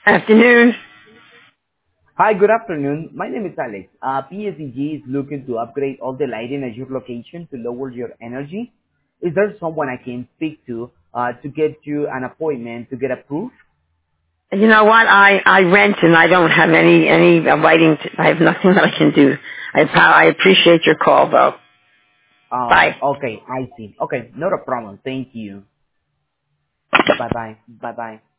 Afternoon. Hi, good afternoon. My name is Alex. PSEG is looking to upgrade all the lighting at your location to lower your energy. Is there someone I can speak to get you an appointment to get approved? You know what? I rent and I don't have any writing. I have nothing that I can do. I appreciate your call though. Bye. Okay, I see. Okay, not a problem. Thank you. Bye bye. Bye bye.